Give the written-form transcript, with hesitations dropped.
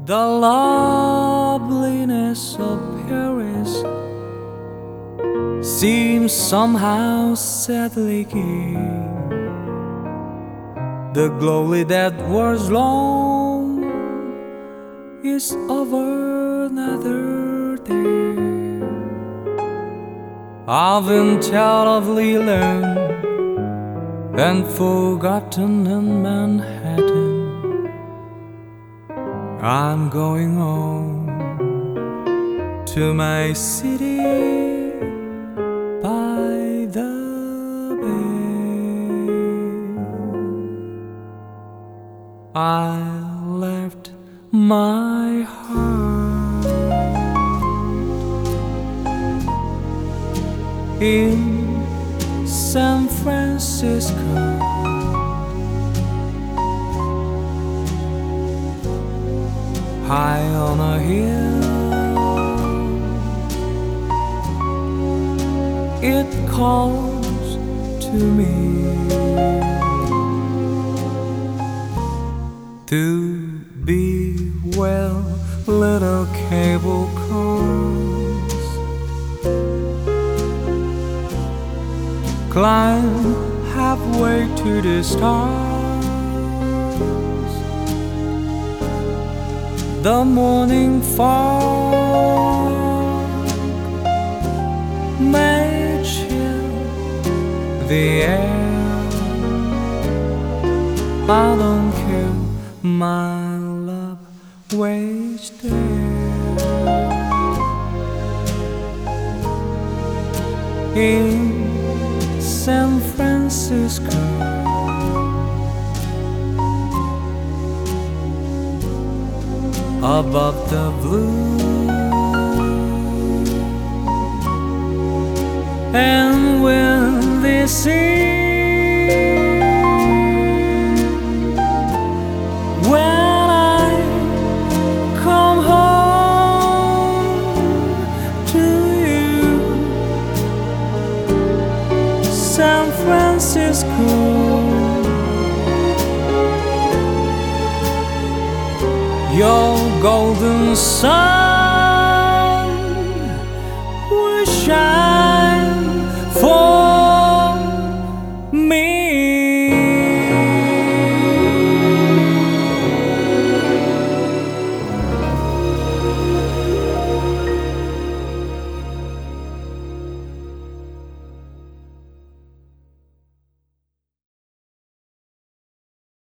The loveliness of Paris seems somehow sadly keen. The glory that was long is over another day. I've been terribly alone and forgotten in Manhattan. I'm going home to my city by the bay. I left my heart in San Francisco. High on a hill, it calls to me to be well, little cable cars, climb halfway to the stars. The morning fog may chill the air. I don't care, my love waits there in San Francisco. Above the blue, and when they sing, when I come home to you, San Francisco, your golden sun will shine.